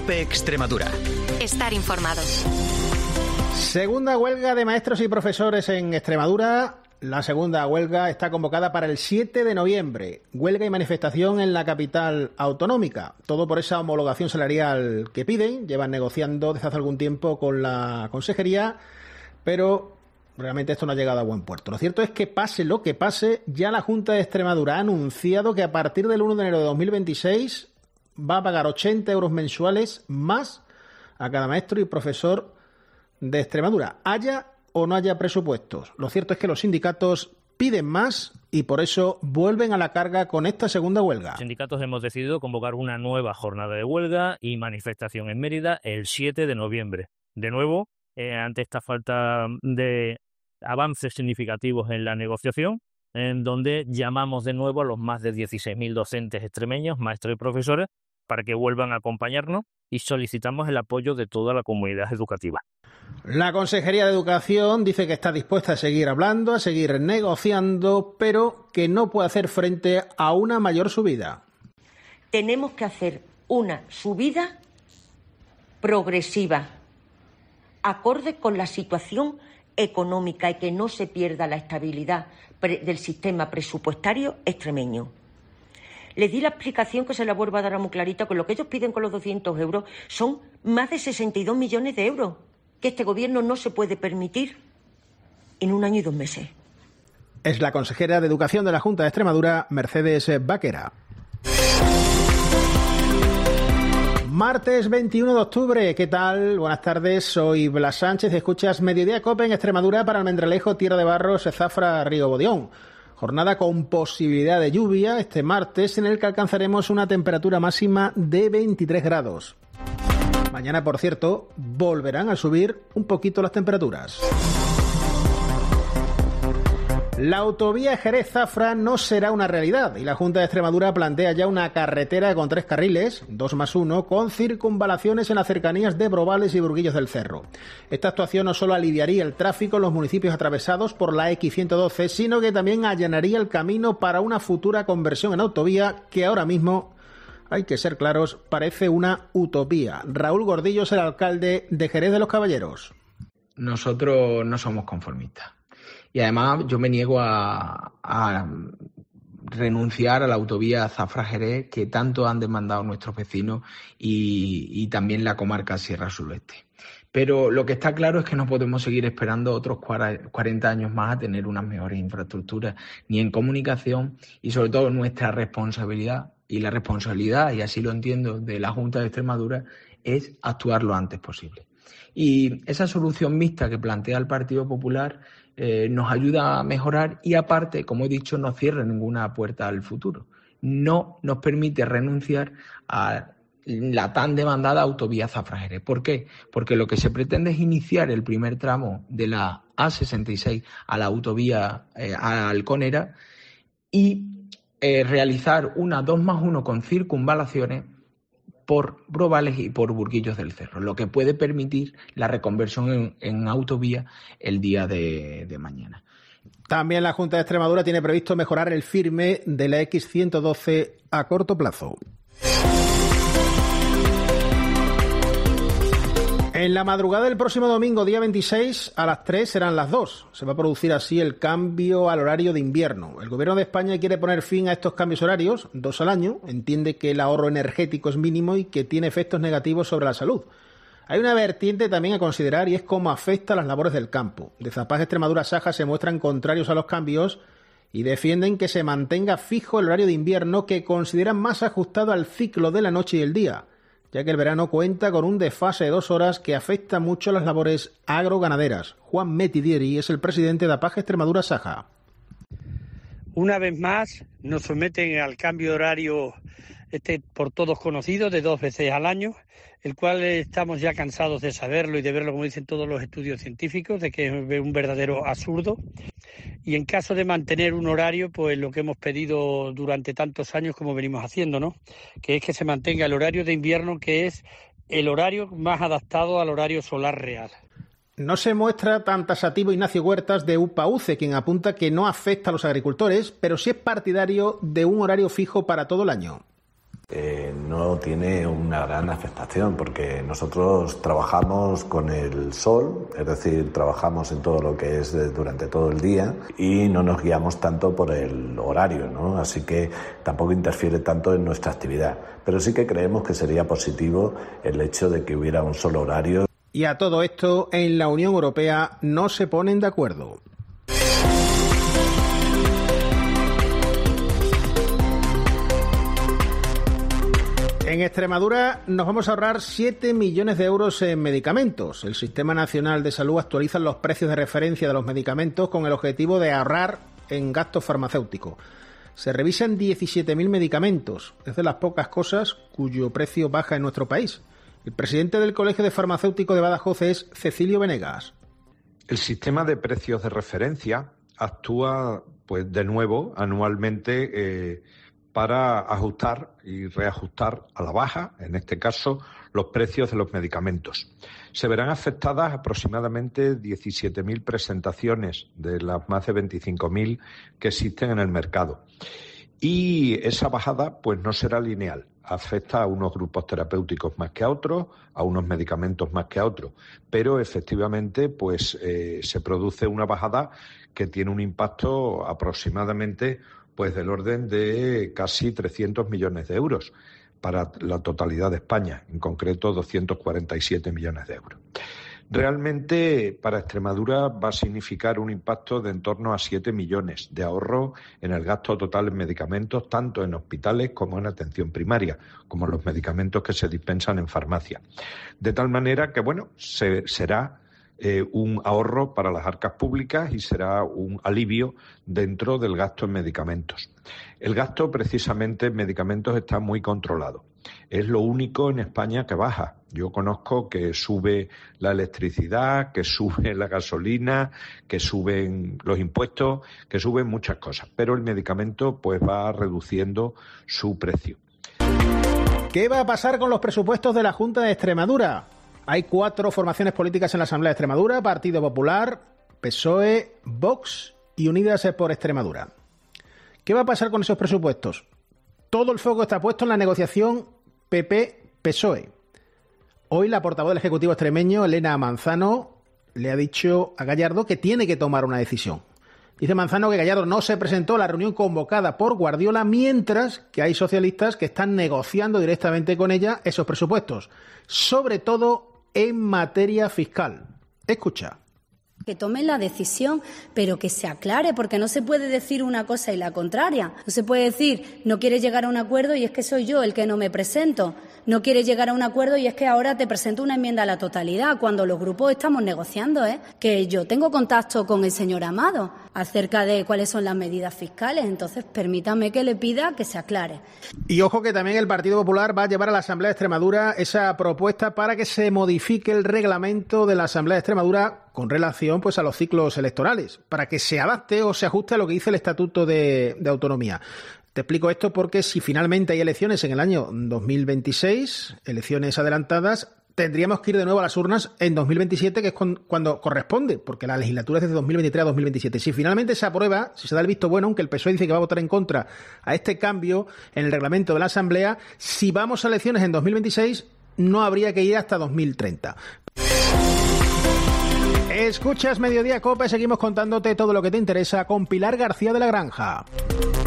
COPE Extremadura. Estar informados. Segunda huelga de maestros y profesores en Extremadura. La segunda huelga está convocada para el 7 de noviembre. Huelga y manifestación en la capital autonómica. Todo por esa homologación salarial que piden. Llevan negociando desde hace algún tiempo con la consejería, pero realmente esto no ha llegado a buen puerto. Lo cierto es que pase lo que pase, ya la Junta de Extremadura ha anunciado que a partir del 1 de enero de 2026 va a pagar 80 euros mensuales más a cada maestro y profesor de Extremadura, haya o no haya presupuestos. Lo cierto es que los sindicatos piden más y por eso vuelven a la carga con esta segunda huelga. Los sindicatos hemos decidido convocar una nueva jornada de huelga y manifestación en Mérida el 7 de noviembre. De nuevo, ante esta falta de avances significativos en la negociación, en donde llamamos de nuevo a los más de 16.000 docentes extremeños, maestros y profesores, para que vuelvan a acompañarnos y solicitamos el apoyo de toda la comunidad educativa. La Consejería de Educación dice que está dispuesta a seguir hablando, a seguir negociando, pero que no puede hacer frente a una mayor subida. Tenemos que hacer una subida progresiva, acorde con la situación económica y que no se pierda la estabilidad del sistema presupuestario extremeño. Les di la explicación que se la vuelvo a dar muy clarita, con lo que ellos piden con los 200 euros son más de 62 millones de euros que este gobierno no se puede permitir en 1 año y 2 meses. Es la consejera de Educación de la Junta de Extremadura, Mercedes Baquera. Martes 21 de octubre, ¿qué tal? Buenas tardes, soy Blas Sánchez, escuchas Mediodía COPE en Extremadura para Almendralejo, Tierra de Barros, Zafra, Río Bodión. Jornada con posibilidad de lluvia este martes, en el que alcanzaremos una temperatura máxima de 23 grados. Mañana, por cierto, volverán a subir un poquito las temperaturas. La autovía Jerez-Zafra no será una realidad y la Junta de Extremadura plantea ya una carretera con 3 carriles, 2+1, con circunvalaciones en las cercanías de Brobales y Burguillos del Cerro. Esta actuación no solo aliviaría el tráfico en los municipios atravesados por la X112, sino que también allanaría el camino para una futura conversión en autovía que ahora mismo, hay que ser claros, parece una utopía. Raúl Gordillo es el alcalde de Jerez de los Caballeros. Nosotros no somos conformistas. Y además yo me niego a renunciar a la autovía Zafra-Jerez que tanto han demandado nuestros vecinos y también la comarca Sierra Suroeste. Pero lo que está claro es que no podemos seguir esperando otros 40 años más a tener unas mejores infraestructuras, ni en comunicación y sobre todo nuestra responsabilidad. Y la responsabilidad, y así lo entiendo, de la Junta de Extremadura es actuar lo antes posible. Y esa solución mixta que plantea el Partido Popular nos ayuda a mejorar y aparte, como he dicho, no cierra ninguna puerta al futuro. No nos permite renunciar a la tan demandada autovía Zafra-Jerez. ¿Por qué? Porque lo que se pretende es iniciar el primer tramo de la A66 a la autovía a Alconera y realizar una 2+1 con circunvalaciones por Brobales y por Burguillos del Cerro, lo que puede permitir la reconversión en autovía el día de mañana. También la Junta de Extremadura tiene previsto mejorar el firme de la X112 a corto plazo. En la madrugada del próximo domingo, día 26, a las 3 serán las 2. Se va a producir así el cambio al horario de invierno. El Gobierno de España quiere poner fin a estos cambios horarios, 2 al año. Entiende que el ahorro energético es mínimo y que tiene efectos negativos sobre la salud. Hay una vertiente también a considerar y es cómo afecta a las labores del campo. De Zapag Extremadura Saja se muestran contrarios a los cambios y defienden que se mantenga fijo el horario de invierno que consideran más ajustado al ciclo de la noche y el día, ya que el verano cuenta con un desfase de 2 horas que afecta mucho a las labores agroganaderas. Juan Metidieri es el presidente de APAG Extremadura Saja. Una vez más nos someten al cambio horario por todos conocido de 2 veces al año, el cual estamos ya cansados de saberlo y de verlo, como dicen todos los estudios científicos, de que es un verdadero absurdo. Y en caso de mantener un horario, pues lo que hemos pedido durante tantos años como venimos haciendo, ¿no? Que es que se mantenga el horario de invierno, que es el horario más adaptado al horario solar real. No se muestra tan tasativo Ignacio Huertas de UPA-UCE, quien apunta que no afecta a los agricultores, pero sí es partidario de un horario fijo para todo el año. No tiene una gran afectación porque nosotros trabajamos con el sol, es decir, trabajamos en todo lo que es durante todo el día y no nos guiamos tanto por el horario, ¿no? Así que tampoco interfiere tanto en nuestra actividad. Pero sí que creemos que sería positivo el hecho de que hubiera un solo horario. Y a todo esto, en la Unión Europea no se ponen de acuerdo. En Extremadura nos vamos a ahorrar 7 millones de euros en medicamentos. El Sistema Nacional de Salud actualiza los precios de referencia de los medicamentos con el objetivo de ahorrar en gastos farmacéuticos. Se revisan 17.000 medicamentos. Es de las pocas cosas cuyo precio baja en nuestro país. El presidente del Colegio de Farmacéuticos de Badajoz es Cecilio Venegas. El sistema de precios de referencia actúa, pues de nuevo, anualmente para ajustar y reajustar a la baja, en este caso, los precios de los medicamentos. Se verán afectadas aproximadamente 17.000 presentaciones de las más de 25.000 que existen en el mercado. Y esa bajada pues no será lineal. Afecta a unos grupos terapéuticos más que a otros, a unos medicamentos más que a otros. Pero efectivamente pues se produce una bajada que tiene un impacto aproximadamente pues del orden de casi 300 millones de euros para la totalidad de España, en concreto 247 millones de euros. Realmente para Extremadura va a significar un impacto de en torno a 7 millones de ahorro en el gasto total en medicamentos, tanto en hospitales como en atención primaria, como los medicamentos que se dispensan en farmacia. De tal manera que, bueno, será un ahorro para las arcas públicas y será un alivio dentro del gasto en medicamentos. El gasto precisamente en medicamentos está muy controlado. Es lo único en España que baja. Yo conozco que sube la electricidad, que sube la gasolina, que suben los impuestos, que suben muchas cosas, pero el medicamento pues va reduciendo su precio. ¿Qué va a pasar con los presupuestos de la Junta de Extremadura? Hay 4 formaciones políticas en la Asamblea de Extremadura: Partido Popular, PSOE, Vox y Unidas por Extremadura. ¿Qué va a pasar con esos presupuestos? Todo el foco está puesto en la negociación PP-PSOE. Hoy la portavoz del Ejecutivo extremeño, Elena Manzano, le ha dicho a Gallardo que tiene que tomar una decisión. Dice Manzano que Gallardo no se presentó a la reunión convocada por Guardiola, mientras que hay socialistas que están negociando directamente con ella esos presupuestos, sobre todo en materia fiscal. Escucha. Que tomen la decisión, pero que se aclare, porque no se puede decir una cosa y la contraria. No se puede decir, no quieres llegar a un acuerdo y es que soy yo el que no me presento. No quieres llegar a un acuerdo y es que ahora te presento una enmienda a la totalidad, cuando los grupos estamos negociando, que yo tengo contacto con el señor Amado acerca de cuáles son las medidas fiscales. Entonces, permítame que le pida que se aclare. Y ojo que también el Partido Popular va a llevar a la Asamblea de Extremadura esa propuesta para que se modifique el reglamento de la Asamblea de Extremadura con relación pues a los ciclos electorales, para que se adapte o se ajuste a lo que dice el Estatuto de Autonomía. Te explico esto porque si finalmente hay elecciones en el año 2026, elecciones adelantadas, tendríamos que ir de nuevo a las urnas en 2027, que es cuando corresponde, porque la legislatura es desde 2023 a 2027. Si finalmente se aprueba, si se da el visto bueno, aunque el PSOE dice que va a votar en contra a este cambio en el reglamento de la Asamblea, si vamos a elecciones en 2026, no habría que ir hasta 2030. Escuchas Mediodía Cope, seguimos contándote todo lo que te interesa con Pilar García de la Granja.